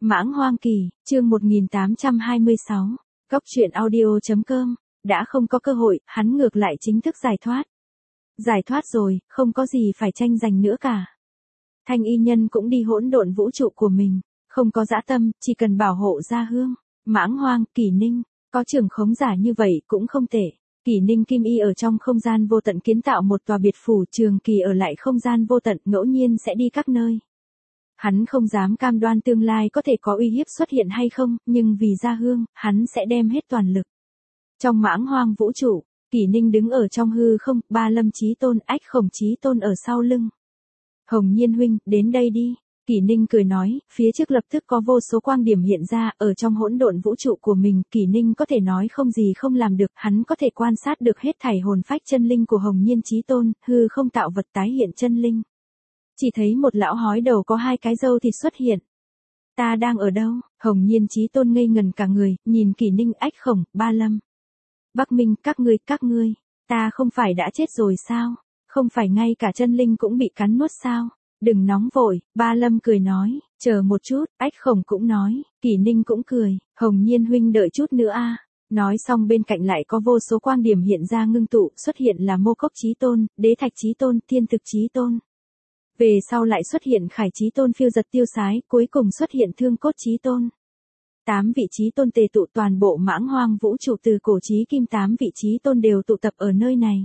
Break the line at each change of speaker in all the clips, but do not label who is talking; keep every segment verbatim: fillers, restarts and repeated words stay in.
Mãng Hoang Kỳ, chương một nghìn tám trăm hai mươi sáu, Cóc truyện audio.com, đã không có cơ hội, hắn ngược lại chính thức giải thoát. Giải thoát rồi, không có gì phải tranh giành nữa cả. Thanh y nhân cũng đi hỗn độn vũ trụ của mình, không có dã tâm, chỉ cần bảo hộ gia hương. Mãng Hoang, Kỷ Ninh, có trưởng khống giả như vậy cũng không tệ. Kỷ Ninh Kim Y ở trong không gian vô tận kiến tạo một tòa biệt phủ, trường kỳ ở lại không gian vô tận, ngẫu nhiên sẽ đi các nơi. Hắn không dám cam đoan tương lai có thể có uy hiếp xuất hiện hay không, nhưng vì gia hương, hắn sẽ đem hết toàn lực. Trong Mãng Hoang vũ trụ, Kỷ Ninh đứng ở trong hư không, Ba Lâm Chí Tôn, Ách Khổng Chí Tôn ở sau lưng. Hồng Nhiên huynh, đến đây đi. Kỷ Ninh cười nói, phía trước lập tức có vô số quang điểm hiện ra, ở trong hỗn độn vũ trụ của mình, Kỷ Ninh có thể nói không gì không làm được, hắn có thể quan sát được hết thảy hồn phách chân linh của Hồng Nhiên Chí Tôn, hư không tạo vật tái hiện chân linh. Chỉ thấy một lão hói đầu có hai cái râu thì xuất hiện. Ta đang ở đâu? Hồng Nhiên Chí Tôn ngây ngần cả người, nhìn Kỷ Ninh, Ách Khổng, Ba Lâm. Bắc Minh, các ngươi, các ngươi, ta không phải đã chết rồi sao? Không phải ngay cả chân linh cũng bị cắn nuốt sao? Đừng nóng vội, Ba Lâm cười nói, chờ một chút, Ách Khổng cũng nói, Kỷ Ninh cũng cười, Hồng Nhiên huynh đợi chút nữa a. Nói xong bên cạnh lại có vô số quang điểm hiện ra ngưng tụ, xuất hiện là Mô Cốc Chí Tôn, Đế Thạch Chí Tôn, Thiên Thực Chí Tôn. Về sau lại xuất hiện Khải Chí Tôn phiêu giật tiêu sái, cuối cùng xuất hiện Thương Cốt Chí Tôn. Tám vị Chí Tôn tề tụ toàn bộ Mãng Hoang vũ trụ, từ cổ chí kim tám vị Chí Tôn đều tụ tập ở nơi này.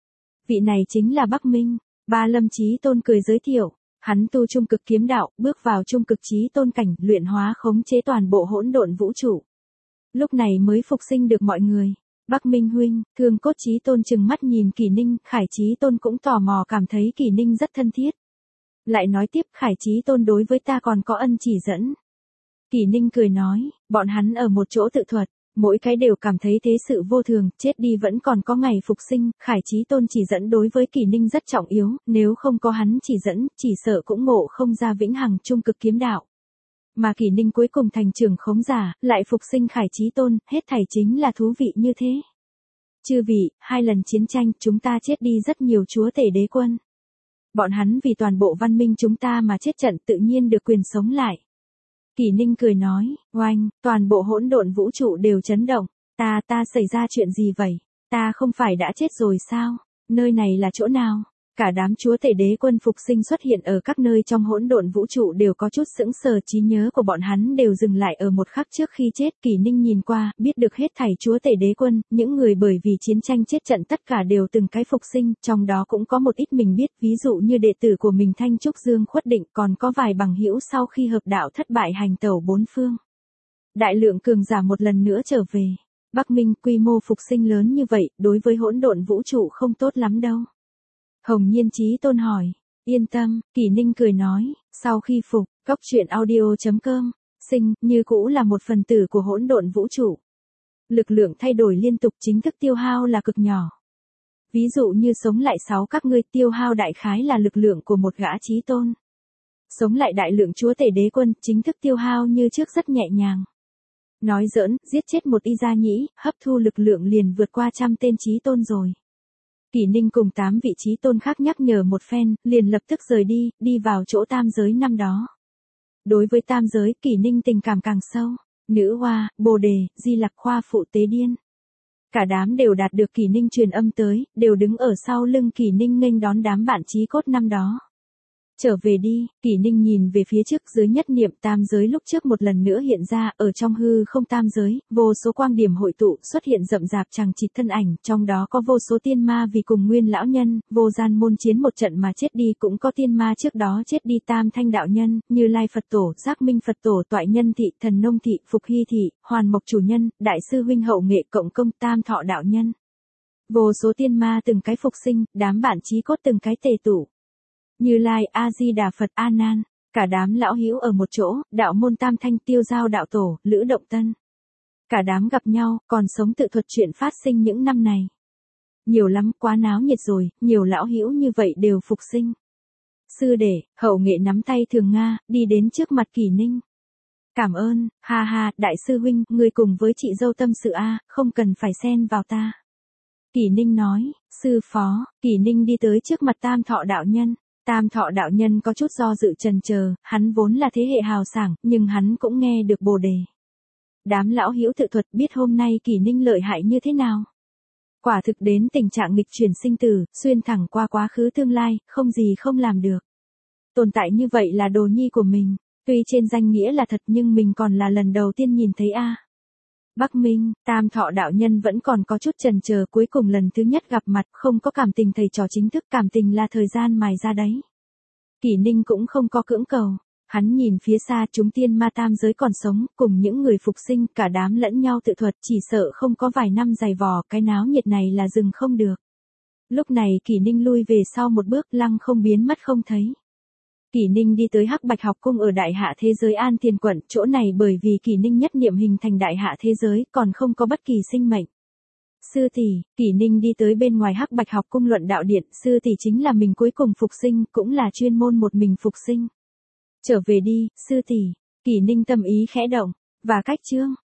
Vị này chính là Bắc Minh. Ba Lâm Chí Tôn cười giới thiệu, hắn tu trung cực kiếm đạo, bước vào trung cực Chí Tôn cảnh, luyện hóa khống chế toàn bộ hỗn độn vũ trụ. Lúc này mới phục sinh được mọi người. Bắc Minh huynh, Thương Cốt Chí Tôn trừng mắt nhìn Kỷ Ninh, Khải Chí Tôn cũng tò mò cảm thấy Kỷ Ninh rất thân thiết. Lại nói tiếp, Khải Chí Tôn đối với ta còn có ân chỉ dẫn. Kỷ Ninh cười nói, bọn hắn ở một chỗ tự thuật, mỗi cái đều cảm thấy thế sự vô thường, chết đi vẫn còn có ngày phục sinh, Khải Chí Tôn chỉ dẫn đối với Kỷ Ninh rất trọng yếu, nếu không có hắn chỉ dẫn, chỉ sợ cũng ngộ không ra vĩnh hằng trung cực kiếm đạo. Mà Kỷ Ninh cuối cùng thành trưởng khống giả, lại phục sinh Khải Chí Tôn, hết thảy chính là thú vị như thế. Chư vị, hai lần chiến tranh, chúng ta chết đi rất nhiều chúa tể đế quân. Bọn hắn vì toàn bộ văn minh chúng ta mà chết trận, tự nhiên được quyền sống lại. Kỷ Ninh cười nói, oanh, toàn bộ hỗn độn vũ trụ đều chấn động, ta ta xảy ra chuyện gì vậy, ta không phải đã chết rồi sao, nơi này là chỗ nào? Cả đám chúa tể đế quân phục sinh xuất hiện ở các nơi trong hỗn độn vũ trụ đều có chút sững sờ, trí nhớ của bọn hắn đều dừng lại ở một khắc trước khi chết. Kỷ Ninh nhìn qua, biết được hết thảy chúa tể đế quân, những người bởi vì chiến tranh chết trận tất cả đều từng cái phục sinh, trong đó cũng có một ít mình biết, ví dụ như đệ tử của mình Thanh Trúc Dương Khuất Định, còn có vài bằng hữu sau khi hợp đạo thất bại hành tẩu bốn phương. Đại lượng cường giả một lần nữa trở về. Bắc Minh, quy mô phục sinh lớn như vậy, đối với hỗn độn vũ trụ không tốt lắm đâu. Hồng Nhiên Chí Tôn hỏi, yên tâm, Kỷ Ninh cười nói, sau khi phục, Cóc truyện audio.com, sinh, như cũ là một phần tử của hỗn độn vũ trụ. Lực lượng thay đổi liên tục, chính thức tiêu hao là cực nhỏ. Ví dụ như sống lại sáu các ngươi, tiêu hao đại khái là lực lượng của một gã Chí Tôn. Sống lại đại lượng chúa tể đế quân, chính thức tiêu hao như trước rất nhẹ nhàng. Nói giỡn, giết chết một y gia nhĩ, hấp thu lực lượng liền vượt qua trăm tên Chí Tôn rồi. Kỷ Ninh cùng tám vị Chí Tôn khác nhắc nhở một phen, liền lập tức rời đi, đi vào chỗ tam giới năm đó. Đối với tam giới, Kỷ Ninh tình cảm càng sâu. Nữ Hoa, Bồ Đề, Di Lặc Khoa Phụ Tế Điên. Cả đám đều đạt được Kỷ Ninh truyền âm tới, đều đứng ở sau lưng Kỷ Ninh nghênh đón đám bạn chí cốt năm đó. Trở về đi, Kỷ Ninh nhìn về phía trước, dưới nhất niệm tam giới lúc trước một lần nữa hiện ra, ở trong hư không tam giới, vô số quang điểm hội tụ, xuất hiện rậm rạp chằng chịt thân ảnh, trong đó có vô số tiên ma vì cùng nguyên lão nhân, vô gian môn chiến một trận mà chết đi, cũng có tiên ma trước đó chết đi, Tam Thanh đạo nhân, Như Lai Phật tổ, Giác Minh Phật tổ, Toại Nhân thị, Thần Nông thị, Phục Hy thị, Hoàn Mộc chủ nhân, Đại sư huynh Hậu Nghệ Cộng công, Tam Thọ đạo nhân. Vô số tiên ma từng cái phục sinh, đám bạn chí cốt từng cái tề tụ. Như Lai, A Di Đà Phật, A Nan, cả đám lão hữu ở một chỗ, đạo môn Tam Thanh, Tiêu Giao đạo tổ, Lữ Động Tân. Cả đám gặp nhau, còn sống tự thuật chuyện phát sinh những năm này. Nhiều lắm, quá náo nhiệt rồi, nhiều lão hữu như vậy đều phục sinh. Sư đệ, Hậu Nghệ nắm tay Thường Nga, đi đến trước mặt Kỷ Ninh. Cảm ơn, ha ha, đại sư huynh, ngươi cùng với chị dâu tâm sự a, không cần phải xen vào ta. Kỷ Ninh nói, sư phó, Kỷ Ninh đi tới trước mặt Tam Thọ đạo nhân. Tam Thọ đạo nhân có chút do dự chần chờ, hắn vốn là thế hệ hào sảng, nhưng hắn cũng nghe được Bồ đề. Đám lão hữu tự thuật biết hôm nay Kỷ Ninh lợi hại như thế nào. Quả thực đến tình trạng nghịch chuyển sinh tử, xuyên thẳng qua quá khứ tương lai, không gì không làm được. Tồn tại như vậy là đồ nhi của mình, tuy trên danh nghĩa là thật nhưng mình còn là lần đầu tiên nhìn thấy a. Bắc Minh, Tam Thọ đạo nhân vẫn còn có chút chần chờ, cuối cùng lần thứ nhất gặp mặt, không có cảm tình thầy trò chính thức, cảm tình là thời gian mài ra đấy. Kỷ Ninh cũng không có cưỡng cầu, hắn nhìn phía xa chúng tiên ma tam giới còn sống, cùng những người phục sinh, cả đám lẫn nhau tự thuật, chỉ sợ không có vài năm dày vò, cái náo nhiệt này là dừng không được. Lúc này Kỷ Ninh lui về sau một bước, lăng không biến mất không thấy. Kỷ Ninh đi tới Hắc Bạch học cung ở Đại Hạ thế giới An Tiền quận, chỗ này bởi vì Kỷ Ninh nhất niệm hình thành Đại Hạ thế giới, còn không có bất kỳ sinh mệnh. Sư tỷ, Kỷ Ninh đi tới bên ngoài Hắc Bạch học cung luận đạo điện, sư tỷ chính là mình cuối cùng phục sinh, cũng là chuyên môn một mình phục sinh. Trở về đi, sư tỷ, Kỷ Ninh tâm ý khẽ động, và cách chương.